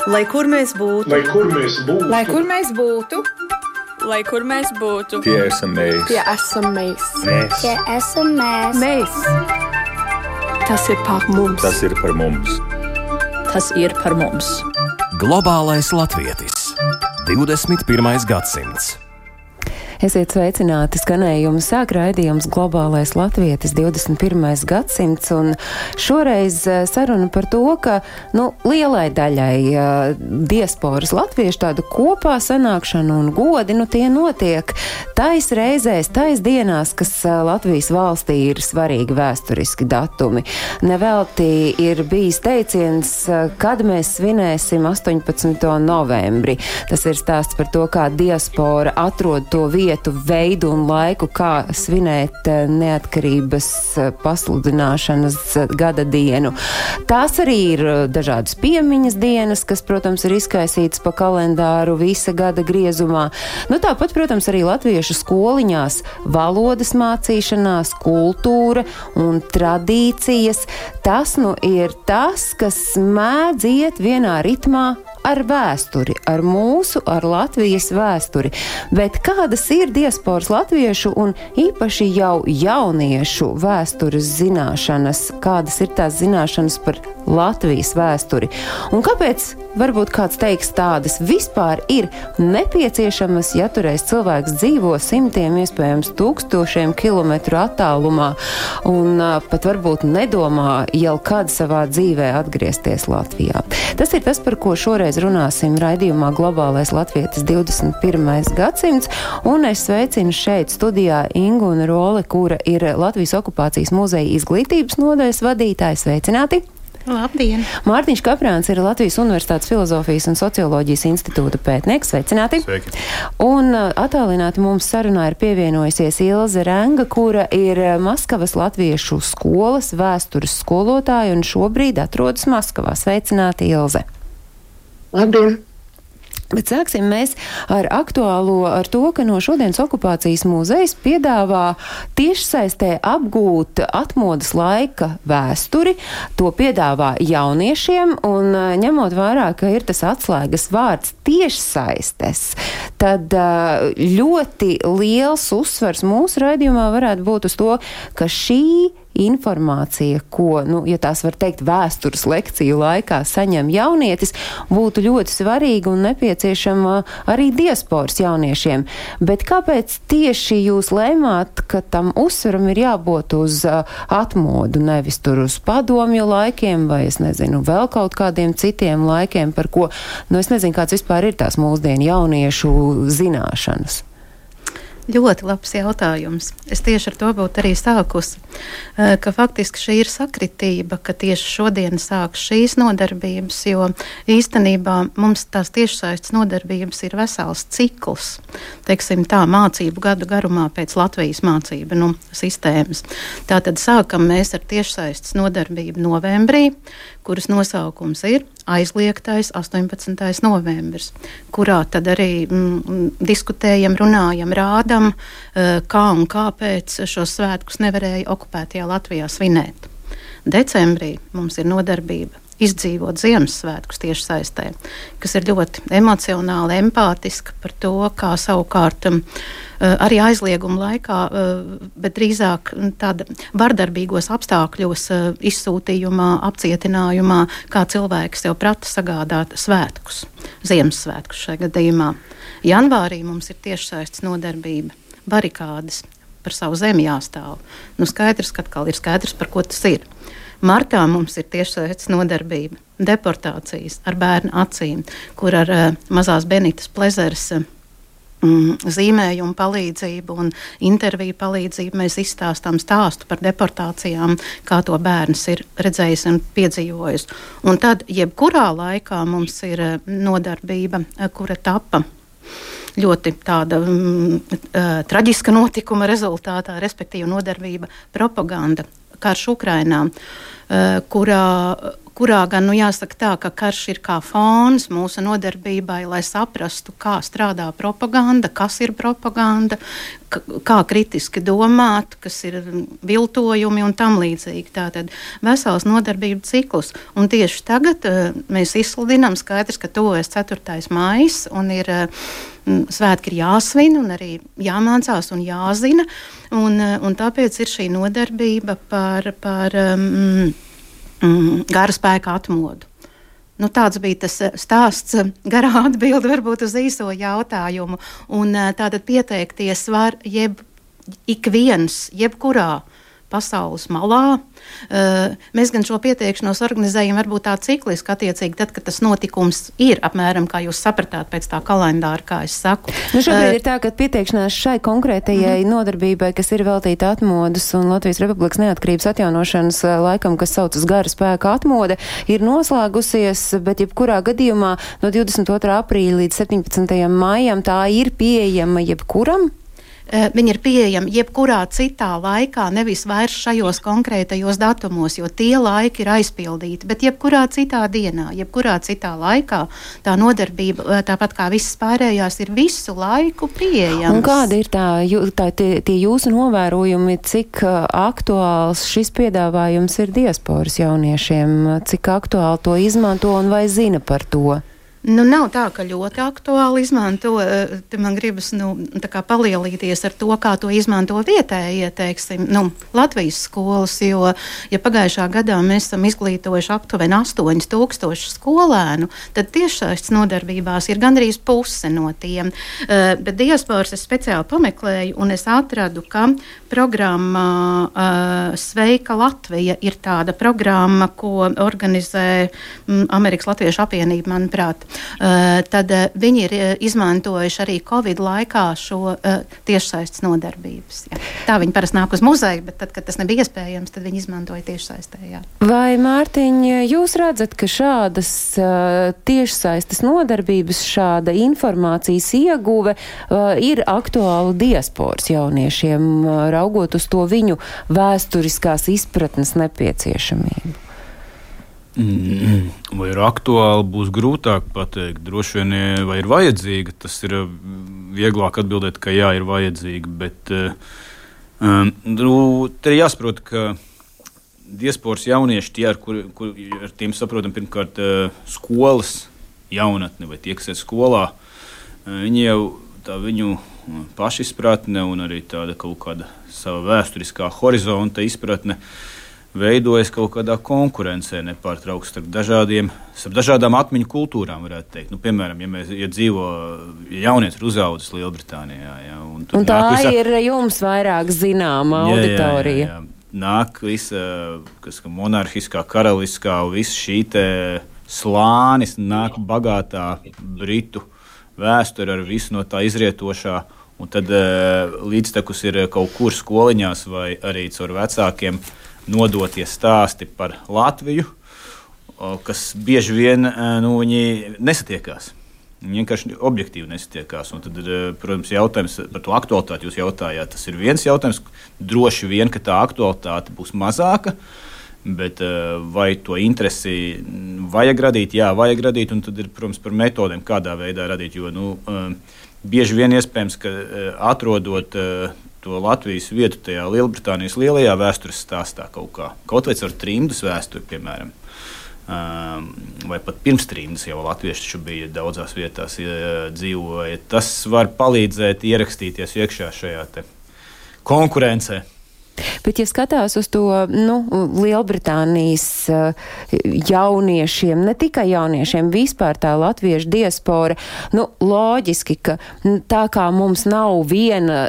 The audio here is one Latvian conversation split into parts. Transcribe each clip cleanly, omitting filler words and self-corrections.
Lai kur mēs būtu, lai kur mēs būtu, lai kur mēs būtu, lai kur mēs būtu, tie esam mēs. tie esam mēs. Tie esam mēs. Mēs. Tas ir par mums. Tas ir par mums. tas ir par mums. Globālais latvietis. 21. gadsimts. Esiet sveicināti, skanējumu sāk raidījums Globālais latvietis 21. gadsimts, un šoreiz saruna par to, ka, lielai daļai diasporas latviešu tāda kopā sanākšana un godi, tie notiek tais reizēs, tais dienās, kas Latvijas valstī ir svarīgi vēsturiski datumi. Nevelti ir bijis teiciens, kad mēs svinēsim 18. novembri. Tas ir stāsts par to, kā diaspora atrod to veidu un laiku, kā svinēt neatkarības pasludināšanas gada dienu. Tās arī ir dažādas piemiņas dienas, kas, protams, ir izkaisītas pa kalendāru visa gada griezumā. Tāpat, protams, arī latviešu skoliņās valodas mācīšanās, kultūra un tradīcijas. Tas ir tas, kas mēdz iet vienā ritmā ar vēsturi, ar mūsu, ar Latvijas vēsturi. Bet kādas ir diasporas latviešu un īpaši jau jauniešu vēstures zināšanas? Kādas ir tās zināšanas par Latvijas vēsturi? Un kāpēc, varbūt kāds teiks, tādas vispār ir nepieciešamas, ja toreiz cilvēks dzīvo simtiem, iespējams tūkstošiem kilometru attālumā un pat varbūt nedomā jau kad savā dzīvē atgriezties Latvijā? Tas ir tas, par ko šoreiz runāsim raidījumā Globālais latvietis 21. gadsimts, un es sveicinu šeit studijā Ingu un Roli, kura ir Latvijas okupācijas muzeja izglītības nodaļas vadītāja. Sveicināti! Labdien! Mārtiņš Kaprāns ir Latvijas Universitātes Filozofijas un Socioloģijas institūta pētnieks. Sveicināti! Sveiki! Un attālināti mums sarunā ir pievienojusies Ilze Renga, kura ir Maskavas latviešu skolas vēstures skolotāja un šobrīd atrodas Maskavā. Sveicināti, Ilze! Labdien! Bet sāksim mēs ar aktuālo, ar to, ka no šodienas okupācijas muzejs piedāvā tiešsaistē apgūt atmodas laika vēsturi. To piedāvā jauniešiem, un ņemot vērā, ka ir tas atslēgas vārds tiešsaistes, tad ļoti liels uzsvars mūsu raidījumā varētu būt uz to, ka šī informācija, ko, ja tās var teikt, vēstures lekciju laikā saņem jaunietis, būtu ļoti svarīga un nepieciešama arī diasporas jauniešiem. Bet kāpēc tieši jūs lēmāt, ka tam uzsvaram ir jābūt uz atmodu, nevis tur uz padomju laikiem, vai es nezinu, vēl kaut kādiem citiem laikiem, par ko, es nezinu, kāds vispār ir tās mūsdienu jauniešu zināšanas? Ļoti labs jautājums. Es tieši ar to būtu arī sākusi, ka faktiski šī ir sakritība, ka tieši šodien sāks šīs nodarbības, jo īstenībā mums tās tiešsaistes nodarbības ir vesels cikls, teiksim tā, mācību gadu garumā pēc Latvijas mācību sistēmas. Tātad sākam mēs ar tiešsaistes nodarbību novembrī, kuras nosaukums ir aizliegtais 18. novembris, kurā tad arī diskutējam, runājam, rādam, kā un kāpēc šos svētkus nevarēja okupētajā Latvijā svinēt. Decembrī mums ir nodarbība izdzīvot Ziemassvētkus tieši saistē, kas ir ļoti emocionāli, empātiska par to, kā savukārt arī aizlieguma laikā, bet drīzāk tāda vardarbīgos apstākļos, izsūtījumā, apcietinājumā, kā cilvēks sev prata sagādāt svētkus, Ziemassvētkus šajā gadījumā. Janvārī mums ir tiešsaistes nodarbība, barikādes, par savu zemi jāstāv. Skaidrs, ka atkal ir skaidrs, par ko tas ir. Martā mums ir tiešsaistes nodarbība, deportācijas ar bērnu acīm, kur ar mazās Benitas Plezeres zīmējumu palīdzību un interviju palīdzību mēs izstāstām stāstu par deportācijām, kā to bērns ir redzējis un piedzīvojis. Un tad, jebkurā laikā mums ir nodarbība, kura tapa ļoti tāda traģiska notikuma rezultātā, respektīvi nodarbība propaganda, karš Ukrainā, kurā gan, jāsaka tā, ka karš ir kā fons mūsu nodarbībai, lai saprastu, kā strādā propaganda, kas ir propaganda, kā kritiski domāt, kas ir viltojumi un tam līdzīgi. Tātad vesels nodarbību ciklus. Un tieši tagad mēs izsludinām, skaidrs, ka tuvojas 4. maijs un ir svētki ir jāsvin un arī jāmācās un jāzina. Un tāpēc ir šī nodarbība par gara spēka atmodu. Tāds bija tas stāsts, garā atbilde varbūt uz īso jautājumu. Un tātad pieteikties var ik viens, jebkurā pasaules malā. Mēs gan šo pieteikšanos organizējam varbūt tā cikliski, attiecīgi tad, kad tas notikums ir apmēram, kā jūs sapratāt, pēc tā kalendāra, kā es saku. Šobrīd ir tā, ka pieteikšanās šai konkrētajai nodarbībai, kas ir veltīta atmodas un Latvijas Republikas neatkarības atjaunošanas laikam, kas saucas gara spēka atmoda, ir noslēgusies, bet jebkurā gadījumā no 22. aprīļa līdz 17. maijam tā ir pieejama jebkuram? Viņi ir pieejami jebkurā citā laikā, nevis vairs šajos konkrētajos datumos, jo tie laiki ir aizpildīti, bet jebkurā citā dienā, jebkurā citā laikā tā nodarbība, tāpat kā visas pārējās, ir visu laiku pieejams. Un kāda ir tie jūsu novērojumi, cik aktuāls šis piedāvājums ir diasporas jauniešiem, cik aktuāli to izmanto un vai zina par to? Nav tā, ka ļoti aktuāli izmanto. Te man gribas palielīties ar to, kā to izmanto vietējie, teiksim, Latvijas skolas, jo pagājušā gadā mēs esam izglītojuši aptuveni 8000 skolēnu, tad tiešsaistes nodarbībās ir gandrīz puse no tiem. Bet diasporas es speciāli pameklēju un es atradu, ka programma Sveika Latvija ir tāda programma, ko organizē Amerikas Latviešu apvienība, manuprāt. Tad viņi ir izmantojuši arī Covid laikā šo tiešsaistes nodarbības. Jā. Tā viņi parasti nāk uz muzeju, bet tad, kad tas nebija iespējams, tad viņi izmantoja tiešsaistē. Jā. Vai, Mārtiņ, jūs redzat, ka šādas tiešsaistes nodarbības, šāda informācijas ieguve ir aktuāla diasporas jauniešiem, raugot uz to viņu vēsturiskās izpratnes nepieciešamību? Vai ir aktuāli, būs grūtāk pateikt. Droši vien, vai ir vajadzīga, tas ir vieglāk atbildēt, ka jā, ir vajadzīga, bet te ir jāsaprot, ka diasporas jaunieši, tie, ar tiem saprotam pirmkārt skolas jaunatni vai tie, kas ir skolā, viņi jau tā viņu pašizpratne un arī tāda kaut kāda sava vēsturiskā horizonta izpratne veidojas kaut kādā konkurencē nepārtraukti starp dažādām atmiņu kultūrām, varētu teikt. Piemēram, ja jaunietis ir uzaudzis Lielbritānijā. Ja, un tā ir jums vairāk zināma auditorija. Jā. Nāk visa, monarhiskā, karaliskā, visa šī te slānis, nāk bagātā britu vēsture ar visu no tā izrietošā, un tad līdztekus ir kaut kur skoliņās vai arī caur vecākiem nodotie stāsti par Latviju, kas bieži vien viņi nesatiekās. Viņi vienkārši objektīvi nesatiekās. Un tad, protams, jautājums par to aktualitāti jūs jautājāt. Tas ir viens jautājums. Droši vien, ka tā aktualitāte būs mazāka, bet vai to interesi vajag radīt? Jā, vajag radīt. Un tad ir, protams, par metodēm, kādā veidā radīt. Jo bieži vien iespējams, ka atrodot to Latvijas vietu tajā Lielbritānijas lielajā vēstures stāstā kaut vai caur trimdas vēsturi, piemēram, vai pat pirms trimdas jau latvieši taču bija daudzās vietās dzīvoja. Tas var palīdzēt ierakstīties iekšā šajā te konkurencē. Bet, ja skatās uz to Lielbritānijas jauniešiem, ne tikai jauniešiem, vispār tā latviešu diaspora, loģiski, ka tā kā mums nav viena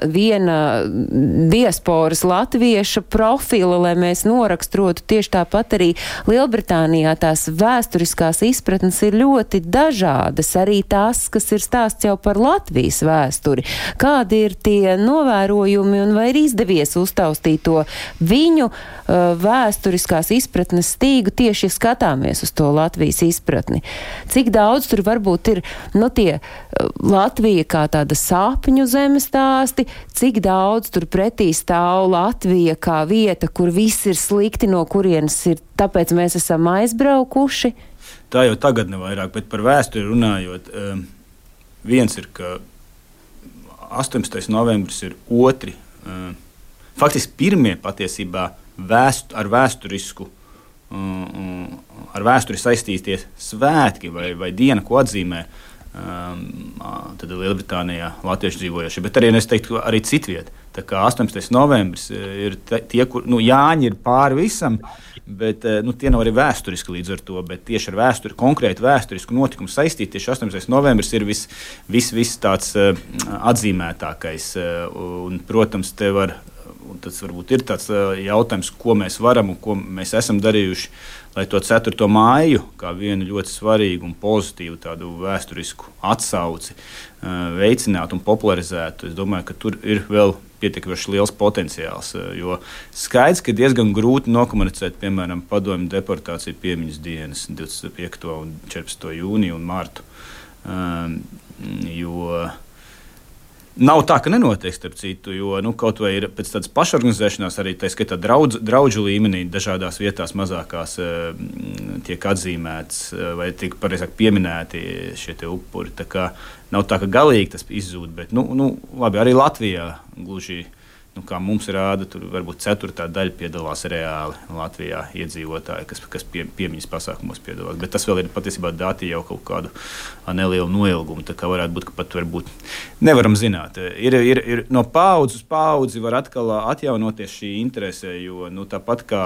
diasporas latvieša profila, lai mēs noraksturotu, tieši tāpat arī Lielbritānijā tās vēsturiskās izpratnes ir ļoti dažādas, arī tās, kas ir stāsts jau par Latvijas vēsturi. Kādi ir tie novērojumi un vai ir izdevies uztaustīt to viņu vēsturiskās izpratnes stīgu tieši skatāmies uz to Latvijas izpratni. Cik daudz tur varbūt ir, tie Latvija kā tāda sapņu zeme stāsti, cik daudz tur pretī stāv Latvija kā vieta, kur viss ir slikti, no kurienes ir, tāpēc mēs esam aizbraukuši? Tā jau tagad nevairāk, bet par vēsturi runājot, viens ir, ka 18. novembris ir otri, faktiski pirmie patiesībā ar vēsturi saistīties svētki vai diena, ko atzīmē tad Lielbritānijā latvieši dzīvojošie, bet arī, es teiktu, arī citviet. Tā kā 18. novembris ir tie, kur, Jāņi ir pāri visam, bet tie nav arī vēsturiski līdz ar to, bet tieši ar vēsturi, konkrēti vēsturisku notikumu saistīt, tieši 18. novembris ir viss tāds atzīmētākais, un, protams, te var, un tas varbūt ir tāds jautājums, ko mēs varam un ko mēs esam darījuši, lai to 4. māju, kā vienu ļoti svarīgu un pozitīvu tādu vēsturisku atsauci veicinātu un popularizētu. Es domāju, ka tur ir vēl pietiekoši liels potenciāls, jo skaidrs, ka diezgan grūti nokomunicēt, piemēram, padomju deportāciju piemiņas dienas 25. un 14. jūniju un martu, jo nav tā, ka nenotiek, starp citu, jo kaut vai ir pēc tādas pašorganizēšanās arī tā skaitā draudžu līmenī dažādās vietās mazākās tiek atzīmēts vai tiek pareizāk pieminēti šie te upuri. Tā kā nav tā, ka galīgi tas izzūd, bet labi, arī Latvijā gluži, kā mums rāda, tur varbūt 4. daļa piedalās reāli Latvijā iedzīvotāji, kas piemiņas pasākumos piedalās. Bet tas vēl ir patiesībā dati jau kaut kādu nelielu noilgumu, tā kā varētu būt, ka pat varbūt nevaram zināt. Ir no paaudzes uz paudzi var atkal atjaunoties šī interese, jo tāpat kā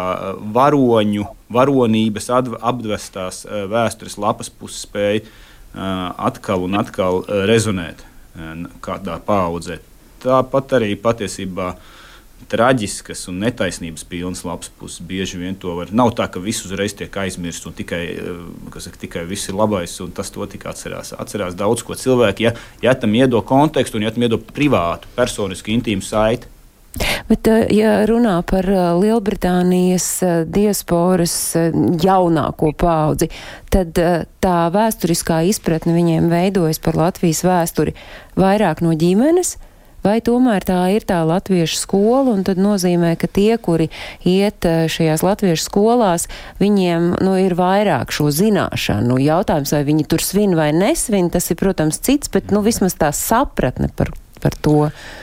varonības apdvestās vēstures lapas puses spēja atkal un atkal rezonēt kādā paaudzē. Tāpat arī patiesībā traģiskas un netaisnības pilnas lapas puses bieži vien to var. Nav tā, ka viss uzreiz tiek aizmirsts un tikai viss ir labais un tas to tikai atcerās. Atcerās daudz ko cilvēki, ja tam iedo kontekstu un ja tam iedo privātu, personisku, intīmu saiti. Bet, ja runā par Lielbritānijas diasporas jaunāko paudzi, tad tā vēsturiskā izpratne viņiem veidojas par Latvijas vēsturi vairāk no ģimenes, vai tomēr tā ir tā latviešu skola, un tad nozīmē, ka tie, kuri iet šajās latviešu skolās, viņiem ir vairāk šo zināšanu. Jautājums, vai viņi tur svin vai nesvin, tas ir, protams, cits, bet vismaz tā sapratne par to.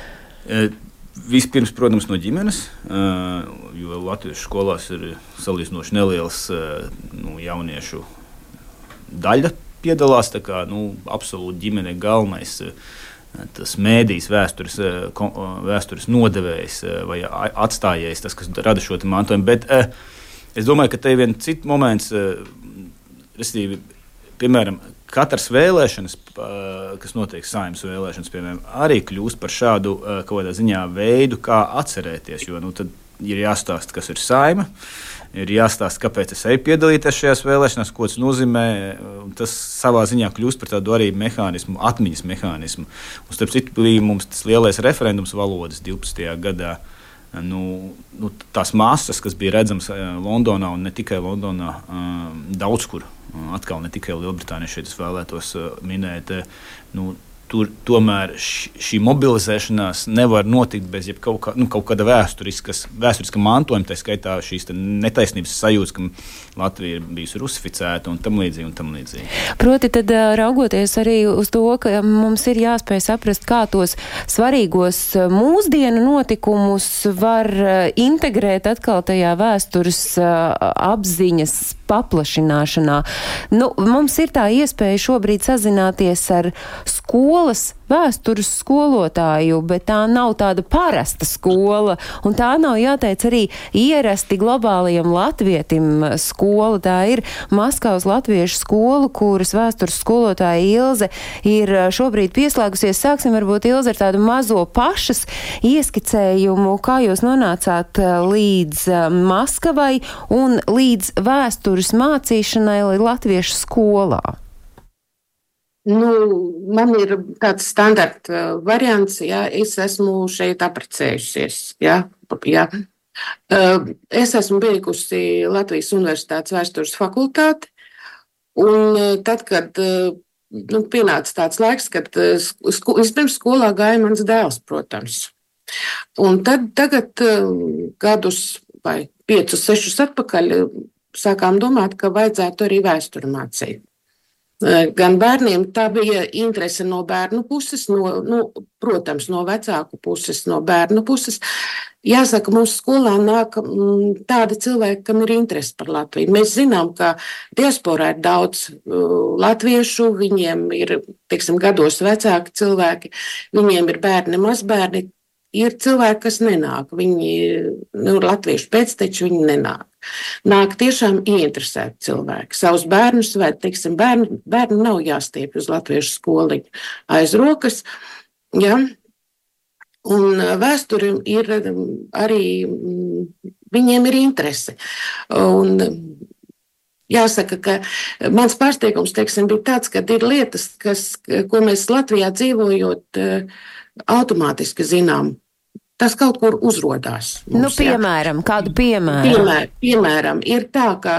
Vispirms, protams, no ģimenes, jo latviešu skolās ir salīdzinoši neliels jauniešu daļa piedalās, tā kā absolūti ģimene galvenais tas mēdījis vēstures nodevējs vai atstājējs, tas, kas rada šo mantojumu. Bet es domāju, ka te ir viens cits moments, respektīvi, piemēram, katras vēlēšanas, kas notiek Saeimas vēlēšanas, piemēram, arī kļūst par šādu kaut kādā ziņā veidu, kā atcerēties, jo tad ir jāstāsta, kas ir Saeima, ir jāstāsta, kāpēc es eju piedalīties šajās vēlēšanās, ko tas nozīmē. Tas savā ziņā kļūst par tādu arī mehānismu, atmiņas mehānismu. Un starp citu bija mums tas lielais referendums valodas 12. gadā. Tās masas, kas bija redzams Londonā un ne tikai Londonā, daudz kur, atkal ne tikai Lielbritānija, šeit es vēlētos minēt, tur tomēr šī mobilizēšanās nevar notikt bez kaut kāda vēsturiska mantojuma, tā skaitā šīs netaisnības sajūtas, ka Latvija ir bijusi rusificēta un tam līdzīgi. Proti tad raugoties arī uz to, ka mums ir jāspēj saprast, kā tos svarīgos mūsdienu notikumus var integrēt atkal tajā vēstures apziņas paplašināšanā. Mums ir tā iespēja šobrīd sazināties ar skolas vēstures skolotāju, bet tā nav tāda parasta skola, un tā nav, jāteic, arī ierasti globālajam latvietim skola. Tā ir Maskavas latviešu skola, kuras vēstures skolotāja Ilze ir šobrīd pieslēgusies. Sāksim varbūt, Ilze, ar tādu mazo pašas ieskicējumu, kā jūs nonācāt līdz Maskavai un līdz vēstures mācīšanai latviešu skolā. Man ir tāds standarta variants, ja es esmu šeit apprecējusies, ja Es esmu beigusi Latvijas Universitātes vēstures fakultāti, un tad, kad pienāca tāds laiks, kad vispirms skolā gāja mans dēls, protams. Un tad tagad gadus vai 5, 6 atpakaļ sākām domāt, ka vajadzētu arī vēsturi mācīt. Gan bērniem tā bija interese no bērnu puses, protams, no vecāku puses, no bērnu puses. Jāsaka, mūsu skolā nāk tādi cilvēki, kam ir interese par Latviju. Mēs zinām, ka diasporā ir daudz latviešu, viņiem ir, teiksim, gados vecāki cilvēki, viņiem ir bērni, mazbērni. Ir cilvēki, kas nenāk, viņi latviešu pēcteči, viņi nenāk. Nāk tiešām ieinteresēti cilvēki. Savus bērnus, vai, teiksim, bērni nav jāstiepj uz latviešu skoliņu aiz rokas, ja? Un vēsturi ir arī, viņiem ir interese. Un jāsaka, ka mans pārsteigums, teiksim, bija tāds, ka ir lietas, ko mēs Latvijā dzīvojot automātiski zinām. Tas kaut kur uzrodās. Mums, piemēram, kādu piemēru? Piemēram, ir tā, ka,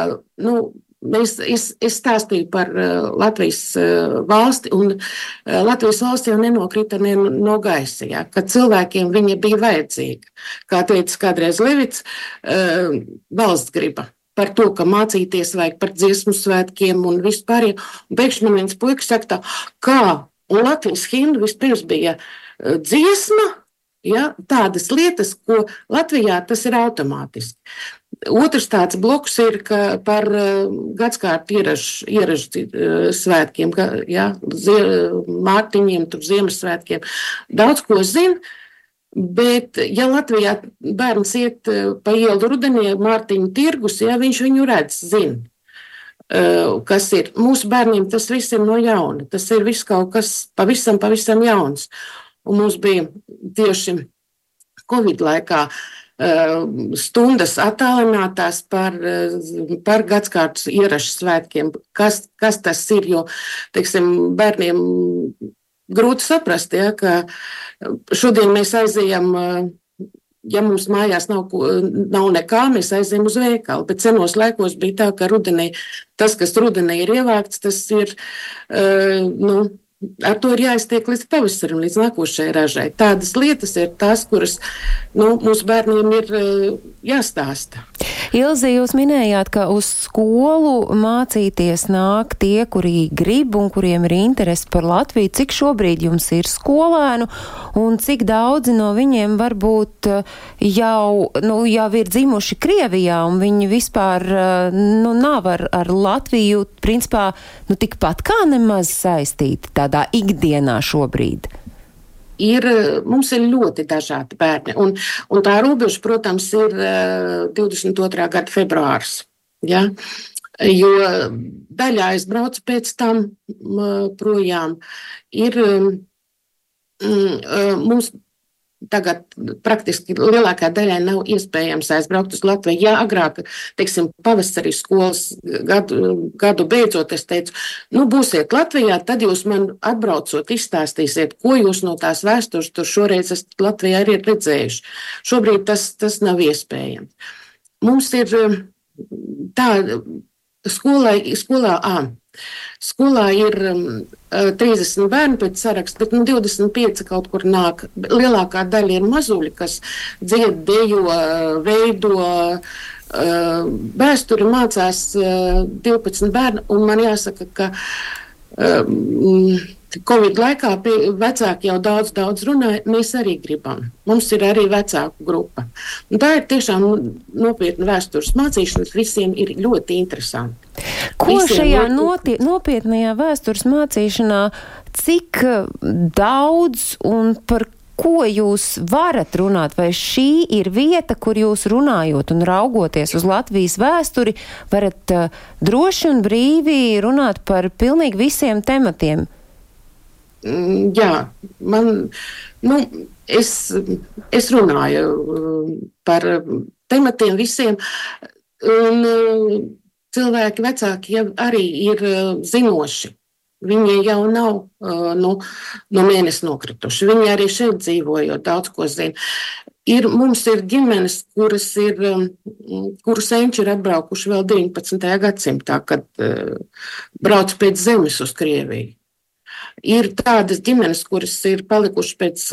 es stāstīju par Latvijas valsti, un Latvijas valsts jau nenokrita no gaisa, ja, kad cilvēkiem viņa bija vajadzīga. Kā teica kādreiz Levits, valsts griba par to, ka mācīties vajag par dziesmu svētkiem un vispār. Un pēkšņi man viens puikas saka tā, kā, un Latvijas himna vispirms bija dziesma, ja, tādas lietas, ko Latvijā tas ir automātiski. Otrs tāds bloks ir par gadskārtu ieražu svētkiem, ja, Mārtiņiem, Ziemassvētkiem. Daudz ko zina, bet ja Latvijā bērns iet pa ielu rudenī Mārtiņu tirgus, ja, viņš viņu redz, zina. Kas ir. Mūsu bērniem tas viss ir no jauna. Tas ir viss kaut kas pavisam jauns. Un mums bija tieši Covid laikā stundas attālinātās par gadskārtas ierašu svētkiem. Kas tas ir, jo, teiksim, bērniem grūti saprast, ja, ka šodien mēs aizējam, ja mums mājās nav nekā, mēs aizējam uz veikalu, bet senos laikos bija tā, ka rudenī, tas, kas rudenī ir ievākts, tas ir, ar to ir jāiztiek līdz pavasarim, līdz nākošajai ražai. Tādas lietas ir tās, kuras mūsu bērniem ir jāstāsta. Ilze, jūs minējāt, ka uz skolu mācīties nāk tie, kuri grib un kuriem ir interesi par Latviju. Cik šobrīd jums ir skolēnu un cik daudzi no viņiem varbūt jau ir dzimuši Krievijā un viņi vispār nav ar Latviju principā tikpat kā nemaz saistīti tādā ikdienā šobrīd? Mums ir ļoti dažādi bērni, un tā robeža, protams, ir 22. gada februārs, ja? Jo daļā aizbrauc pēc tam projām. Mums tagad praktiski lielākā daļai nav iespējams aizbraukt uz Latviju. Ja agrāk, teiksim, pavasarī skolas gadu beidzot, es teicu, būsiet Latvijā, tad jūs man atbraucot izstāstīsiet, ko jūs no tās vēstures tur šoreiz esat Latvijā arī redzējuši. Šobrīd tas nav iespējams. Mums ir tā, skolā ir 30 bērni pēc saraksta, bet 25 kaut kur nāk. Lielākā daļa ir mazuļi, kas dzied, dejo, veido, vēsturi mācās 12 bērni, un man jāsaka, ka Covid laikā vecāki jau daudz runāja, mēs arī gribam. Mums ir arī vecāku grupa. Un tā ir tiešām nopietna vēstures mācīšanas, visiem ir ļoti interesanti. Ko šajā nopietnajā vēstures mācīšanā, cik daudz un par ko jūs varat runāt? Vai šī ir vieta, kur jūs runājot un raugoties uz Latvijas vēsturi, varat droši un brīvi runāt par pilnīgi visiem tematiem? Jā, es runāju par tematiem visiem, un cilvēki vecāki jau arī ir zinoši. Viņi jau nav no mēnesi nokrituši. Viņi arī šeit dzīvojot daudz ko zina. Mums ir ģimenes, kuru senči ir atbraukuši vēl 19. gadsimtā, kad brauc pēc zemes uz Krieviju. Ir tādas ģimenes, kuras ir palikuši pēc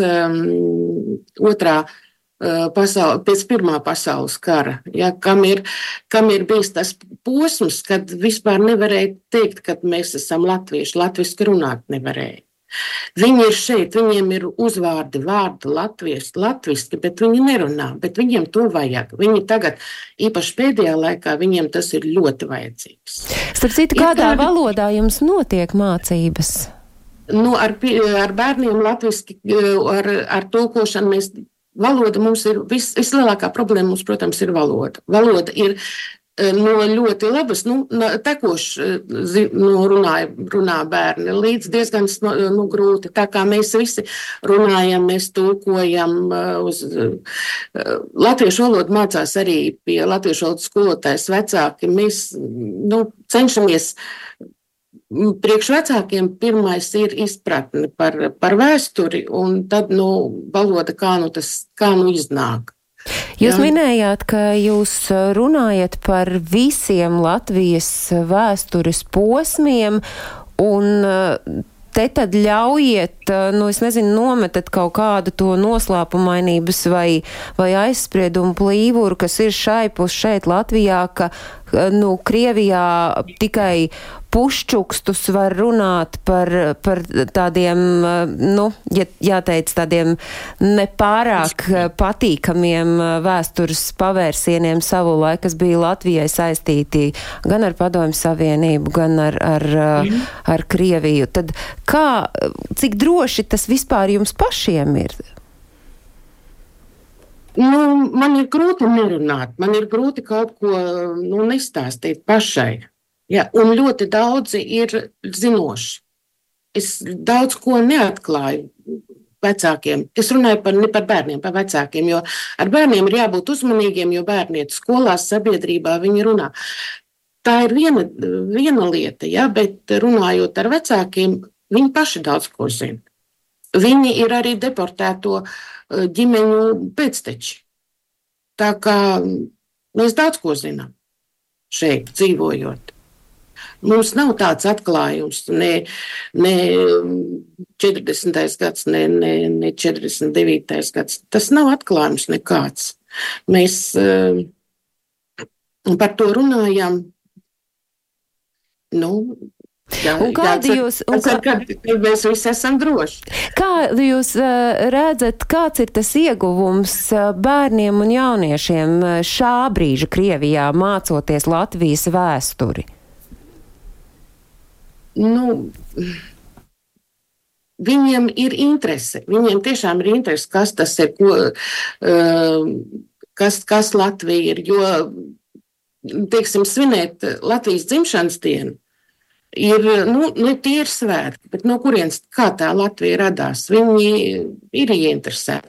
pēc Pirmā pasaules kara, ja, kam ir bijis tas posms, kad vispār nevarēja teikt, ka mēs esam latvieši, latviski runāt nevarēja. Viņi ir šeit, viņiem ir vārdi latviski, bet viņi nerunā, bet viņiem to vajag. Viņi tagad, īpaši pēdējā laikā, viņiem tas ir ļoti vajadzīgs. Starp citu, kādā valodā jums notiek mācības? Ar bērniem latviski, ar tulkošanu valoda mums ir, vislielākā problēma mums, protams, ir valoda. Valoda ir no ļoti labas, tekoši runā bērni, līdz diezgan grūti. Tā kā mēs visi runājam, mēs tulkojam latviešu valodu mācās arī pie latviešu valodas skolotājas vecāki. Mēs cenšamies. Priekš vecākiem pirmais ir izpratne par vēsturi, un tad valoda kā iznāk. Jūs minējāt, ka jūs runājat par visiem Latvijas vēstures posmiem, un te tad ļaujiet, es nezinu, nometat kaut kādu to noslēpumainības vai aizspriedumu plīvuru, kas ir šeit Latvijā, ka Krievijā tikai pušķukstus var runāt par tādiem, jāteic, tādiem nepārāk patīkamiem vēstures pavērsieniem savulaik, kas bija Latvijai saistīti gan ar Padomju Savienību, gan ar Krieviju. Tad cik droši tas vispār jums pašiem ir? Man ir grūti nerunāt, man ir grūti kaut ko nestāstīt pašai. Ja, un ļoti daudzi ir zinoši. Es daudz ko neatklāju vecākiem. Es runāju ne par bērniem, par vecākiem, jo ar bērniem ir jābūt uzmanīgiem, jo bērni iet skolās, sabiedrībā, viņi runā. Tā ir viena lieta, ja, bet runājot ar vecākiem, viņi paši daudz ko zina. Viņi ir arī deportēto ģimeņu pēcteči. Tā kā mēs daudz ko zinām šeit dzīvojot. Mums nav tāds atklājums, ne 40. gads, ne 49. gads. Tas nav atklājums nekāds. Mēs par to runājam. Mēs visi esam droši. Kā jūs redzat, kāds ir tas ieguvums bērniem un jauniešiem šā brīža Krievijā mācoties Latvijas vēsturi? Viņiem ir interese. Viņiem tiešām ir interese, kas tas ir, kas Latvija ir. Jo, teiksim, svinēt Latvijas dzimšanas dienu tie ir svētki, bet no kurienes kā tā Latvija radās? Viņi ir ieinteresēti.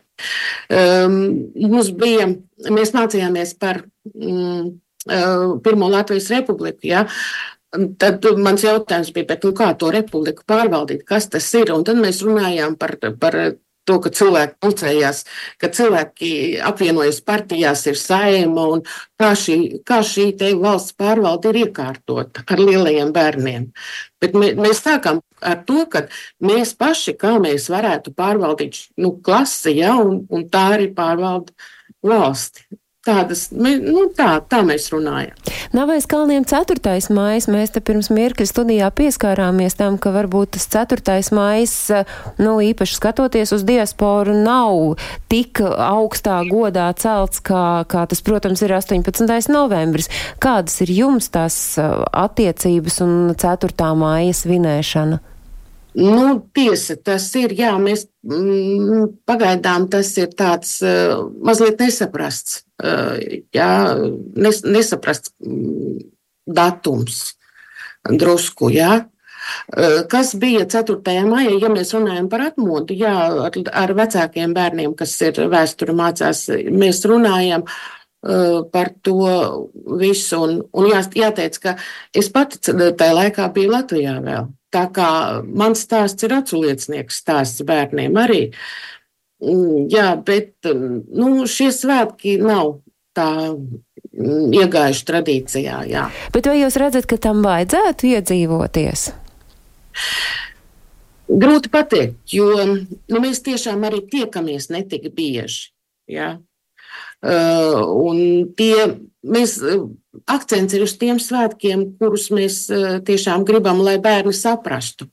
Mēs mācījāmies par Pirmo Latvijas republiku, ja? Tad mans jautājums bija, kā to republiku pārvaldīt, kas tas ir? Un tad mēs runājām par to, ka cilvēki pulcējās, ka cilvēki apvienojas partijās, ir Saeima, un kā šī te valsts pārvalde ir iekārtota ar lielajiem bērniem. Bet mēs sākam ar to, ka mēs paši, kā mēs varētu pārvaldīt klasi, ja, un tā arī pārvalda valsti. Tādas, tā mēs runājam. Nav aiz kalniem 4. maijs. Mēs te pirms mirkļa studijā pieskārāmies tam, ka varbūt tas 4. maijs, īpaši skatoties uz diasporu, nav tik augstā godā celts, kā tas, protams, ir 18. novembris. Kādas ir jums tās attiecības un 4. maija svinēšana? Tiesa, tas ir, jā, mēs pagaidām tas ir tāds mazliet nesaprasts, nesaprasts datums drusku, jā. Kas bija 4. maijā, ja mēs runājam par atmodu, jā, ar vecākiem bērniem, kas ir vēsturi mācās, mēs runājam par to visu, un jāteic, ka es pati tajā laikā biju Latvijā vēl. Tā kā mans stāsts ir aculiecinieks stāsts bērniem arī. Jā, bet šie svētki nav tā iegājuši tradīcijā, jā. Bet vai jūs redzat, ka tam vajadzētu iedzīvoties? Grūti pateikt, jo mēs tiešām arī tiekamies netik bieži, jā. Un akcents ir uz tiem svētkiem, kurus mēs tiešām gribam, lai bērni saprastu.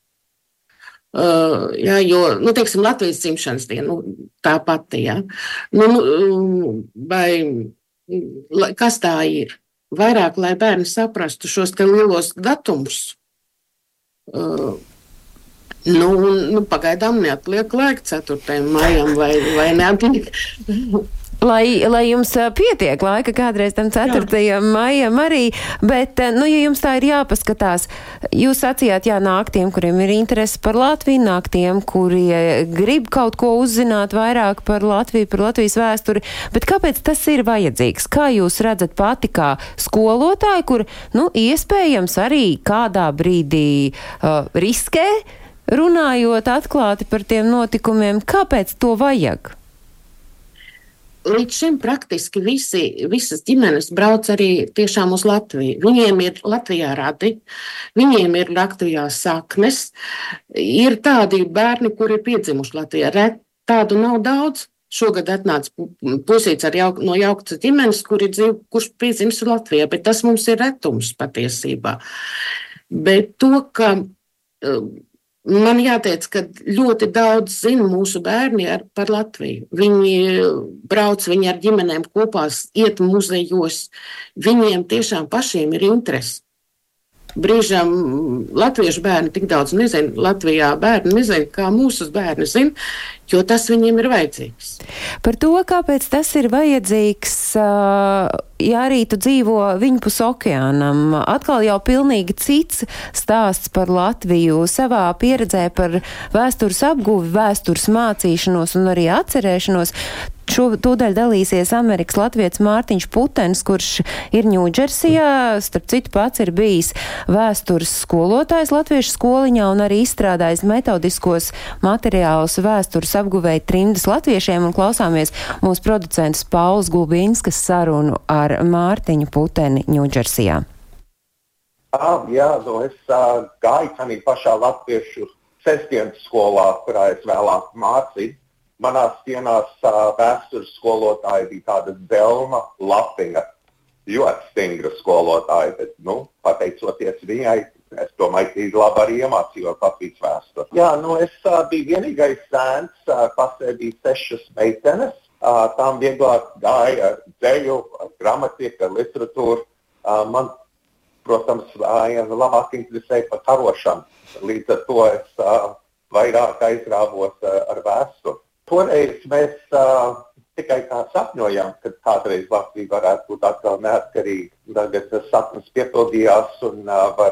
Jā, jo, teiksim, Latvijas dzimšanas diena, tā pati, jā. Vai kas tā ir? Vairāk, lai bērni saprastu šos te lielos datumus. Pagaidām neatliek laika 4. maijam vai neatliek. Lai jums pietiek laika kādreiz tam 4. maijam arī, bet, ja jums tā ir jāpaskatās, jūs sacījāt, nāk tiem, kuriem ir interese par Latviju, nāk tiem, kuri grib kaut ko uzzināt vairāk par Latviju, par Latvijas vēsturi, bet kāpēc tas ir vajadzīgs? Kā jūs redzat pati kā skolotāji, kur, iespējams arī kādā brīdī riskē, runājot atklāti par tiem notikumiem, kāpēc to vajag? Līdz šim praktiski visas ģimenes brauc arī tiešām uz Latviju. Viņiem ir Latvijā radi, viņiem ir Latvijā saknes. Ir tādi bērni, kuri ir piedzimuši Latvijā. Tādu nav daudz. Šogad atnāca pusīts no jauktas ģimenes, kurš piedzimis Latvijā, bet tas mums ir retums patiesībā. Bet to, ka man jāteic, ka ļoti daudz zina mūsu bērni par Latviju. Viņi brauc, viņi ar ģimenēm kopā iet muzejos. Viņiem tiešām pašiem ir interesi. Brīžām latviešu bērni tik daudz nezina, Latvijā bērni nezina, kā mūsu bērni zina, jo tas viņiem ir vajadzīgs. Par to, kāpēc tas ir vajadzīgs, ja arī tu dzīvo viņpus okeānam, atkal jau pilnīgi cits stāsts par Latviju, savā pieredzē par vēstures apguvi, vēstures mācīšanos un arī atcerēšanos. Tūdaļ dalīsies Amerikas latvietis Mārtiņš Putenis, kurš ir Ņūdžersijā, starp citu pats ir bijis vēstures skolotājs latviešu skoliņā un arī izstrādājis metodiskos materiālus vēstures apguvēja trimdas latviešiem, un klausāmies mūsu producentas Paulas Gulbinskas sarunu ar Mārtiņu Puteni Ņūdžersijā. Jā, es gāju tādā pašā latviešu sestdienas skolā, kurā es vēlāk mācīju. Manās dienās vēstures skolotāja bija tāda Zelma Lapiņa, ļoti stingra skolotāja, bet, pateicoties viņai, es domāju, ka ir labi arī iemācījot Latvijas vēsturi. Jā, es biju vienīgais zēns, klasē bija 6 meitenes, tām vieglāk gāja dzeļu, gramatika, literatūru. Man, protams, labāk interesēja par karošanu, līdz ar to es vairāk aizrāvos ar vēsturi. Toreiz mēs tikai tā sapņojām, ka kādreiz Latvija varētu būt atkal neatkarīga. Tagad tas sapnis piepildījās un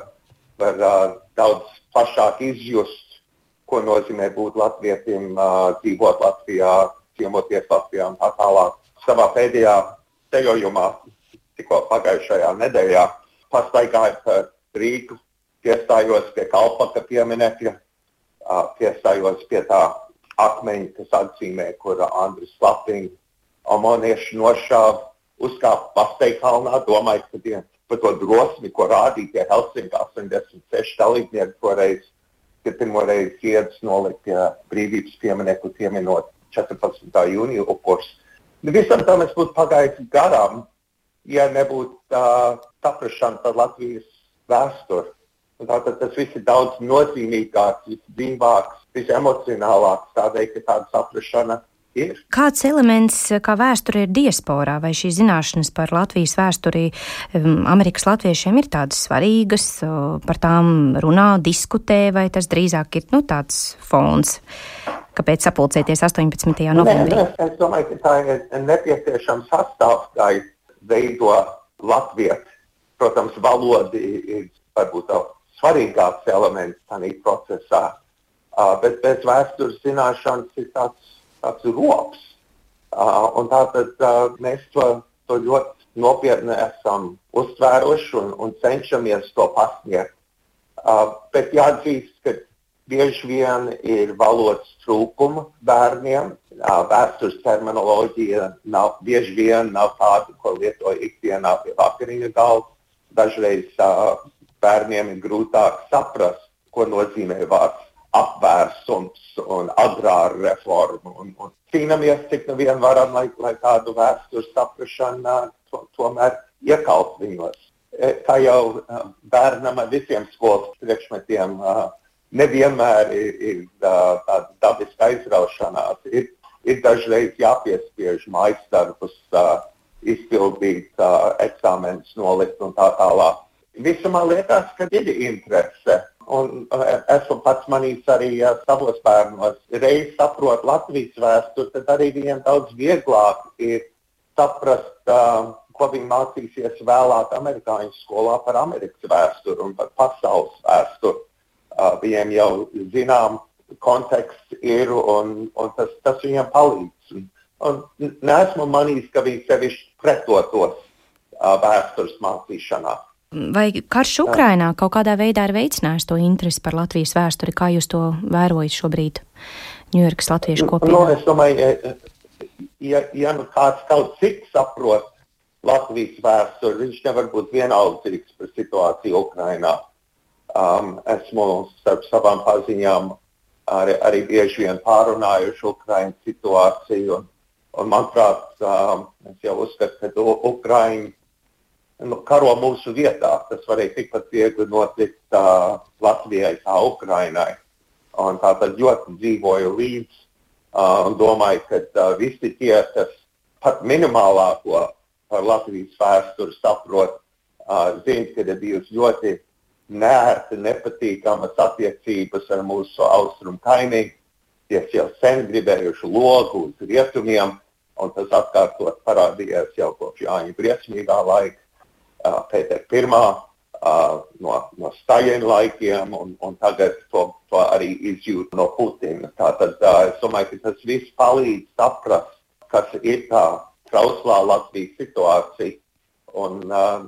var daudz plašāk izjust, ko nozīmē būt latvietim, dzīvot Latvijā, ciemoties Latvijā un tā tālāk. Savā pēdējā ceļojumā, tikko pagājušajā nedēļā, pastaigāju par Rīgu, piestājos pie Kalpaka pieminekļa, piestājos pie tā akmeņi, kas atzīmē, kur Andris Lapiņš omonieši nošāva, uzkāpa Pasteikalnā, domāju, ka par to drosmi, ko rādīja tie Helsinki 86 dalībnieki, toreiz, kad pirmoreiz iedus nolikt pie brīvības pieminekļu pieminot 14. jūnija upurs. Visam tam es būtu pagājis garām, ja nebūtu saprašana par Latvijas vēsturi. Tātad tas viss ir daudz nozīmīgāks, visdzīvāks, visemocionālāks, tādēļ, ka tāda saprašana ir. Kāds elements, kā vēsture ir diasporā, vai šī zināšanas par Latvijas vēsturi Amerikas latviešiem ir tādas svarīgas, par tām runā, diskutē, vai tas drīzāk ir tāds fons, kāpēc sapulcēties 18. novembrī? Es domāju, ka tā ir nepieciešams sastāvs, kā veido latvieti. Protams, valoda ir varbūt svarīgāks elements tādā procesā, bet bez vēstures zināšanas ir tāds rops. Un tātad mēs to ļoti nopietni esam uztvēruši un cenšamies to pasniegt. Bet jāatzīst, ka bieži vien ir valodas trūkuma bērniem, Vēstures terminoloģija bieži vien nav tāda, ko lietoja ikdienā pie vakariņa galda. Dažreiz bērniem ir grūtāk saprast, ko nozīmē vārds apvērsums un agrāra reforma. Un cīnāmies, cik nu vien varam, lai tādu vēstures saprašanu tomēr iekalt viņos. Kā jau bērnam ar visiem skolas priekšmetiem nevienmēr ir tāda dabiska aizraušanās. Ir dažreiz jāpiespiež mājasdarbus, izpildīt eksāmenus, nolikt un tā tālāk. Visumā liekas, ka ir interese. Un esmu pats manījis arī savos bērnos. Reiz saprot Latvijas vēsturi, tad arī viņiem daudz vieglāk ir saprast, ko viņi mācīsies vēlāk amerikāņu skolā par Amerikas vēsturi un par pasaules vēsturi. Viņiem jau zinām konteksts ir un tas viņiem palīdz. Un neesmu manījis, ka viņi sevišķi pretotos vēstures mācīšanā. Vai karš Ukrainā kaut kādā veidā ir veicinājis to interesi par Latvijas vēsturi? Kā jūs to vērojat šobrīd Ņujorkas latviešu kopienā? Es domāju, ja nu kāds kaut cik saprot Latvijas vēsturi, viņš nevar būt vienaldzīgs par situāciju Ukrainā. Esmu starp savām paziņām arī bieži vien pārunājuši Ukrainas situāciju. Un manuprāt, es jau uzskatu, ka Ukraiņi karo mūsu vietā. Tas varēja tikpat viegli notikt Latvijai kā Ukrainai. Un tātad ļoti dzīvoju līdz un domāju, ka visi tie, kas pat minimālāko par Latvijas vēsturi saprot, zina, ka ir bijusi ļoti neērti, nepatīkamas attiecības ar mūsu austrumu kaimiņu. Tie jau sen gribējuši logu uz rietumiem, un tas atkārtot parādījās jau kopš Jāņa briesmīgā laika. Pētera I no Staļina laikiem, un tagad to arī izjūt no Putina. Tātad es domāju, ka tas viss palīdz saprast, kas ir tā trauslā Latvijas situācija. Un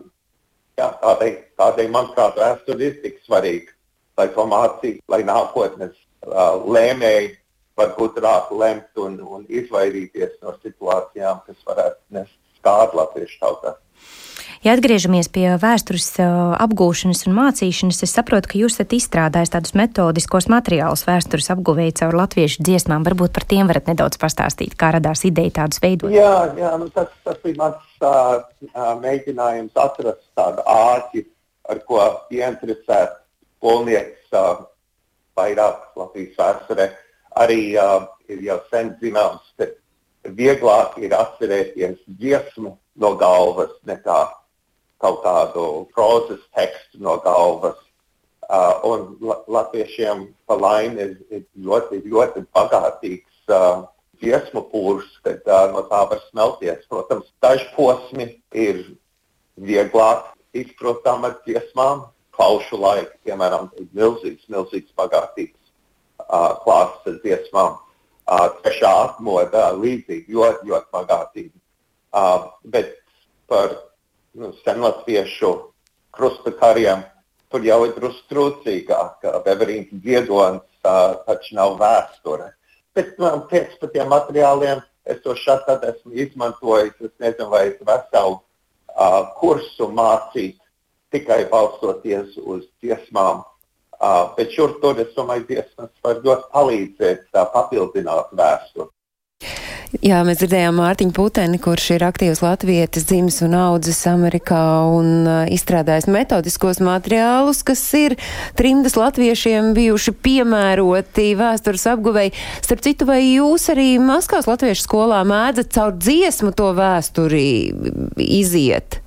tādēļ, manuprāt, vēsture ir tik svarīga, lai to mācītu, lai nākotnes lēmēji var gudrāk lemt un izvairīties no situācijām, kas varētu nest skādu latviešu tautā. Ja atgriežamies pie vēstures apgūšanas un mācīšanas, es saprotu, ka jūs esat izstrādājis tādus metodiskos materiālus vēstures apguvēji caur latviešu dziesmām. Varbūt par tiem varat nedaudz pastāstīt, kā radās ideja tādus veidot? Jā, tas bija mans mēģinājums atrast tādu āķi, ar ko ieinteresēt skolnieks vairāk Latvijas vēsturē. Arī ir jau sen zināms, ka vieglāk ir atcerēties dziesmu no galvas nekā kaut kādu prozas tekstu no galvas. Un latviešiem pa laimi ir ļoti, ļoti bagātīgs dziesmu pūrs, kad no tā var smelties. Protams, daži posmi ir vieglāk izprotam ar dziesmām. Klaušu laika, piemēram, ir milzīgs bagātīgs klāsts ar dziesmām. Trešā atmoda līdzīgi, ļoti bagātīgi. Bet par senlatviešu krusta kariem tur jau ir drusku trūcīgāk. Beverīns dziedonis taču nav vēsture. Bet pēc par tiem materiāliem es to šatad esmu izmantojis. Es nezinu, vai es veselu kursu mācīt tikai balstoties uz dziesmām. Bet šur tur, es domāju, dziesmas var ļoti palīdzēt papildināt vēsturi. Jā, mēs dzirdējām Mārtiņu Puteni, kurš ir aktīvs latvietis, dzimis un audzis Amerikā un izstrādājis metodiskos materiālus, kas ir trimdas latviešiem bijuši piemēroti vēstures apguvēji. Starp citu, vai jūs arī Maskavas latviešu skolā mēdzat caur dziesmu to vēsturi iziet?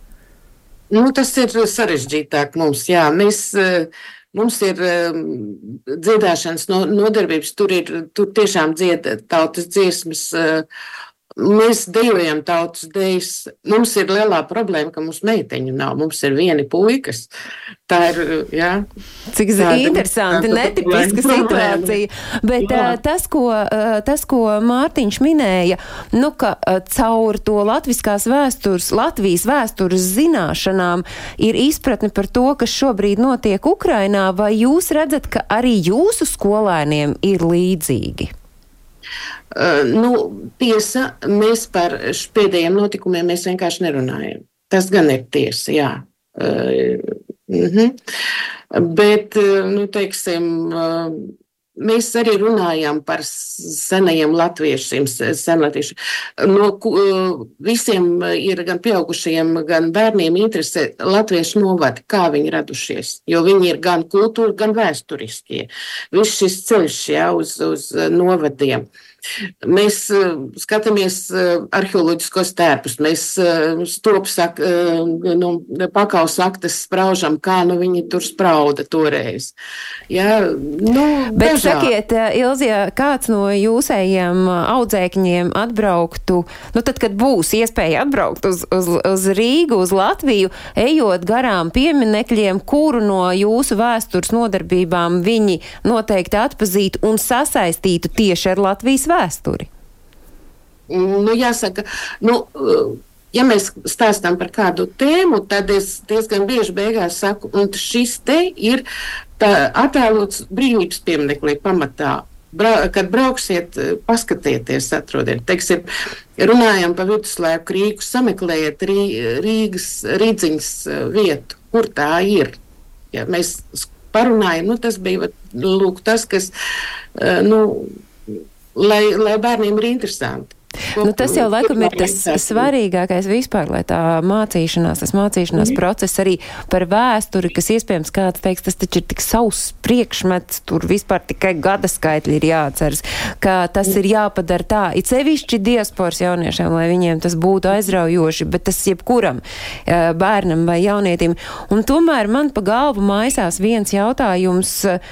Tas ir sarežģītāk mums, jā. Mums ir dziedāšanas nodarbības, tur tiešām dzied tautas dziesmas. Mēs dejojam tautas dejas. Mums ir lielā problēma, ka mums meiteņu nav. Mums ir vieni puikas. Tā ir, jā. Cik interesanti, netipiska situācija. Bet tas, ko Mārtiņš minēja, ka caur to Latvijas vēstures zināšanām ir izpratne par to, kas šobrīd notiek Ukrainā, vai jūs redzat, ka arī jūsu skolēniem ir līdzīgi? Tiesa, mēs par pēdējiem notikumiem mēs vienkārši nerunājam. Tas gan ir tiesa, jā. Bet, teiksim, mēs arī runājam par senajiem latviešiem, visiem ir gan pieaugušajiem, gan bērniem interese latviešu novadi, kā viņi radušies, jo viņi ir gan kultūra, gan vēsturiskie. Viss šis ceļš, jā, uz novadiem. Mēs skatāmies arheoloģiskos tērpus, mēs pakaus aktas spraužam, kā viņi tur sprauda toreiz. Jā, Bet sakiet, Ilzija, kāds no jūsējiem audzēkņiem atbrauktu, tad, kad būs iespēja atbraukt uz Rīgu, uz Latviju, ejot garām pieminekļiem, kuru no jūsu vēstures nodarbībām viņi noteikti atpazītu un sasaistītu tieši ar Latvijas vēsturi? Jāsaka, ja mēs stāstām par kādu tēmu, tad es diezgan bieži beigās saku, un šis te ir attēlots brīvības pieminekļi pamatā. Kad brauksiet, paskatieties, atrodiet. Teiksim, runājam pa viduslaiku Rīgu, sameklējiet Rīdziņas vietu, kur tā ir. Ja mēs parunājam, tas bija tas, kas, lai bērniem ir interesanti. Tas jau laikam ir tas svarīgākais vispār, lai tā mācīšanās process arī par vēsturi, kas iespējams kāds teiks, tas taču ir tik savs priekšmets, tur vispār tikai gada skaitļi ir jāatceras, ka tas ir jāpadara tā, it sevišķi diasporas jauniešiem, lai viņiem tas būtu aizraujoši, bet tas jebkuram bērnam vai jaunietim. Un tomēr man pa galvu maisās viens jautājums,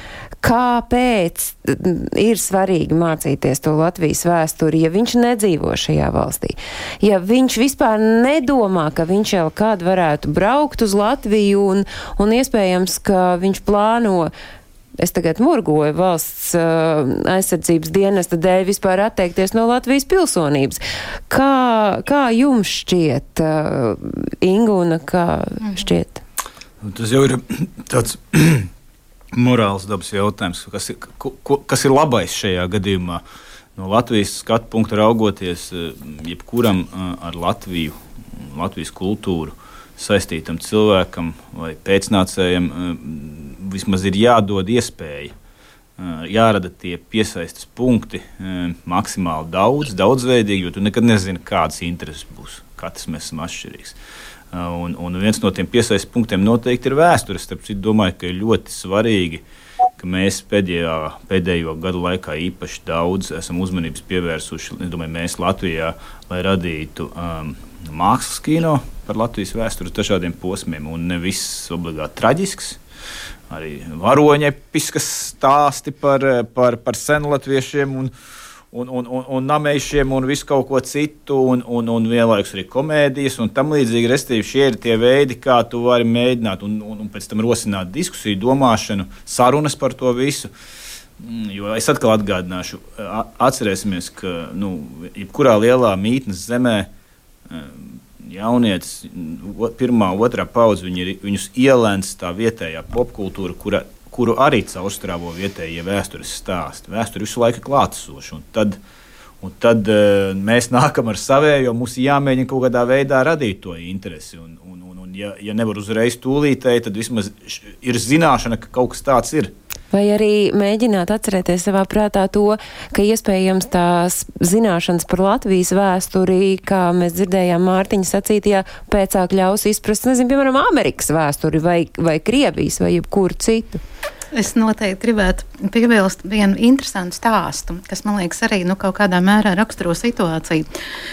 kāpēc ir svarīgi mācīties to Latvijas vēsturi, ja viņš nedzīvo šajā valstī? Ja viņš vispār nedomā, ka viņš jau kādu varētu braukt uz Latviju un iespējams, ka viņš plāno, es tagad murgoju, valsts aizsardzības dienesta dēļ vispār atteikties no Latvijas pilsonības. Kā jums šķiet, Ingūna, kā šķiet? Tas jau ir tāds morāls dabas jautājums, kas ir labais šajā gadījumā. No Latvijas skatu punkta raugoties, jebkuram ar Latvijas kultūru saistītam cilvēkam vai pēcnācējam vismaz ir jādod iespēja, jārada tie piesaistes punkti maksimāli daudzveidīgi, jo tu nekad nezini, kādas intereses būs. Katrs mēs esam atšķirīgs. Un viens no tiem piesaistes punktiem noteikti ir vēstures. Starp citu, domāju, ka ir ļoti svarīgi, ka mēs pēdējo gadu laikā īpaši daudz esam uzmanības pievērsuši, mēs Latvijā, lai radītu mākslas kino par Latvijas vēsturi dažādiem posmiem, un ne viss obligāti traģisks. Arī varoņepiskas stāsti par senlatviešiem un nameišiem un visu kaut ko citu, un vienlaikus arī komēdijas un tam līdzīgi. Restīvi, šie ir tie veidi, kā tu vari mēģināt un pēc tam rosināt diskusiju, domāšanu, sarunas par to visu. Jo es atkal atgādināšu, atcerēsimies, ka jebkurā lielā mītnes zemē jaunietis, pirmā, otrā paudze, viņus ielēns tā vietējā popkultūra, kuru arī caurstrāvo vietējie vēstures stāsti. Vēsture visu laiku klātesoša, un tad mēs nākam ar savējo, mums jāmēģina kaut kādā veidā radīt to interesi, un ja nevar uzreiz tūlītēji, tad vismaz ir zināšana, ka kaut kas tāds ir. Vai arī mēģināt atcerēties savā prātā to, ka iespējams tās zināšanas par Latvijas vēsturi, kā mēs dzirdējām Mārtiņa sacītajā, pēcāk ļaus izprast, piemēram, Amerikas vēsturi vai Krievijas vai jebkuru citu? Es noteikti gribētu piebilst vienu interesantu stāstu, kas, man liekas, arī kaut kādā mērā raksturo situāciju.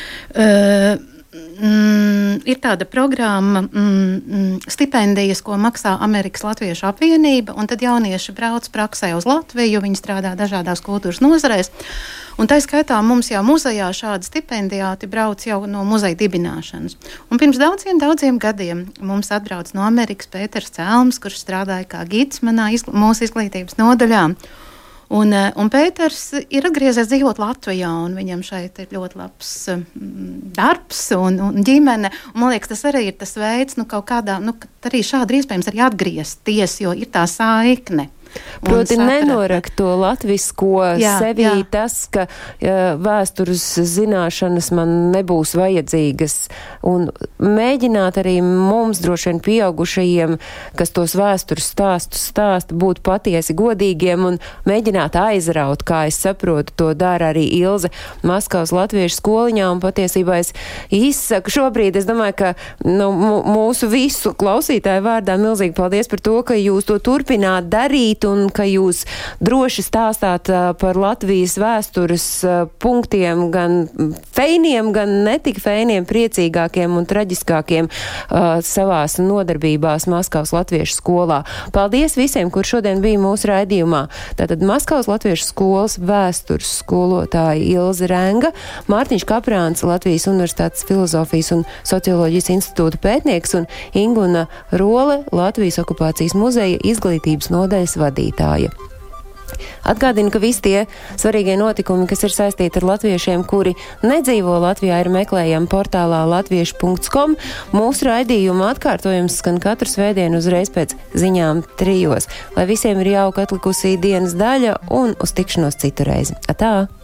Ir tāda programma stipendijas, ko maksā Amerikas Latviešu apvienība, un tad jaunieši brauc praksē uz Latviju, viņi strādā dažādās kultūras nozarēs, un tā skaitā mums jau muzejā šādi stipendijāti brauc jau no muzeja dibināšanas. Un pirms daudziem gadiem mums atbrauc no Amerikas Pēters Celms, kurš strādāja kā gids mūsu izglītības nodaļā. Un Pēters ir atgriezies dzīvot Latvijā, un viņam šeit ir ļoti labs darbs un ģimene. Un, man liekas, tas arī ir tas veids, kaut kādā, ka arī šādi ir iespējams arī atgriezties, jo ir tā saikne. Proti nenorakt to latvisko sevī tas, ka vēstures zināšanas man nebūs vajadzīgas, un mēģināt arī mums, droši vien pieaugušajiem, kas tos vēstures stāsta, būt patiesi godīgiem un mēģināt aizraut, kā es saprotu, to dara arī Ilze Maskavas latviešu skoliņā, un patiesībā es izsaku šobrīd, es domāju, ka mūsu visu klausītāju vārdā milzīgi paldies par to, ka jūs to turpināt darīt un ka jūs droši stāstāt par Latvijas vēstures punktiem, gan feiniem, gan netik feiniem, priecīgākiem un traģiskākiem savās nodarbībās Maskavas latviešu skolā. Paldies visiem, kur šodien bija mūsu raidījumā. Tātad Maskavas latviešu skolas vēstures skolotāja Ilze Renga, Mārtiņš Kaprāns, Latvijas Universitātes filozofijas un socioloģijas institūta pētnieks, un Inguna Role, Latvijas okupācijas muzeja izglītības nodaļas vadītāja. Atgādinu, ka visi tie svarīgie notikumi, kas ir saistīti ar latviešiem, kuri nedzīvo Latvijā, ir meklējami portālā latviešu.com. Mūsu raidījuma atkārtojums skan katru svētdienu uzreiz pēc ziņām 3. Lai visiem ir jauka atlikusī dienas daļa un uz tikšanos citu reizi. Atā!